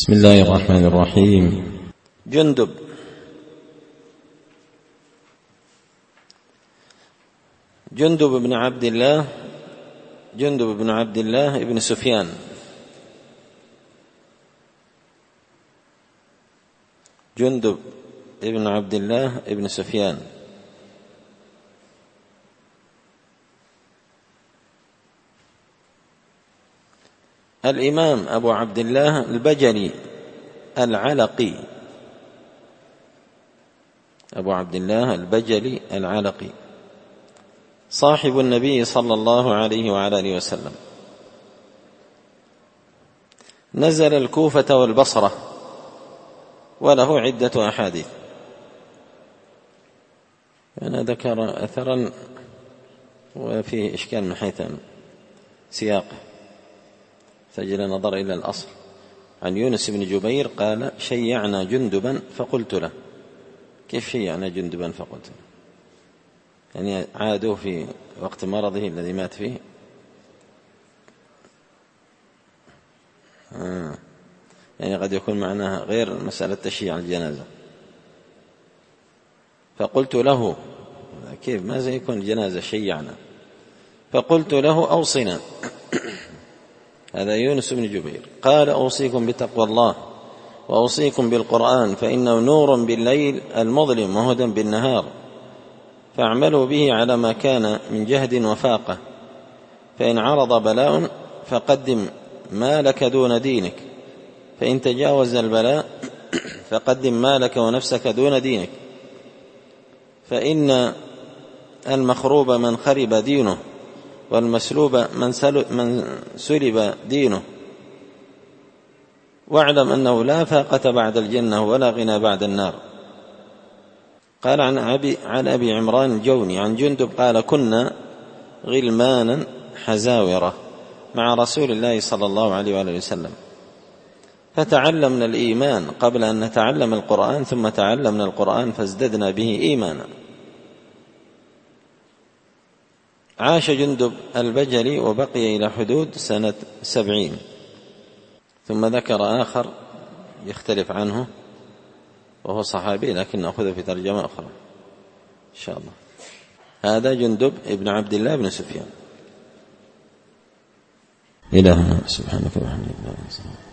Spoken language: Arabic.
بسم الله الرحمن الرحيم. جندب بن عبد الله ابن سفيان. جندب ابن عبد الله ابن سفيان الإمام أبو عبد الله البجلي العلقي، أبو عبد الله البجلي العلقي، صاحب النبي صلى الله عليه وعلى آله وسلم. نزل الكوفة والبصرة وله عدة أحاديث. أنا ذكر أثرا وفيه إشكال من حيث سياقه، سجل نظر إلى الأصل. عن يونس بن جبير قال: شيعنا جندبا فقلت له. كيف شيعنا جندبا فقلت له؟ يعني عادوا في وقت مرضه الذي مات فيه. يعني قد يكون معناها غير مسألة تشييع الجنازة. فقلت له: كيف ماذا يكون الجنازة شيعنا؟ فقلت له: أوصنا. هذا يونس بن جبير. قال: أوصيكم بتقوى الله وأوصيكم بالقرآن، فإنه نور بالليل المظلم وهدى بالنهار، فاعملوا به على ما كان من جهد وفاقة، فإن عرض بلاء فقدم ما لك دون دينك، فإن تجاوز البلاء فقدم ما لك ونفسك دون دينك، فإن المخروب من خرب دينه، والمسلوب من سلب دينه، واعلم أنه لا فاقة بعد الجنة ولا غنى بعد النار. قال: عن أبي عمران الجوني عن جندب قال: كنا غلمانا حزاورة مع رسول الله صلى الله عليه وآله وسلم، فتعلمنا الإيمان قبل أن نتعلم القرآن، ثم تعلمنا القرآن فازددنا به إيمانا. عاش جندب البجلي وبقي إلى حدود سنة 70. ثم ذكر آخر يختلف عنه وهو صحابي، لكن نأخذه في ترجمة أخرى إن شاء الله. هذا جندب ابن عبد الله بن سفيان. إلهنا سبحانك وبحمدك.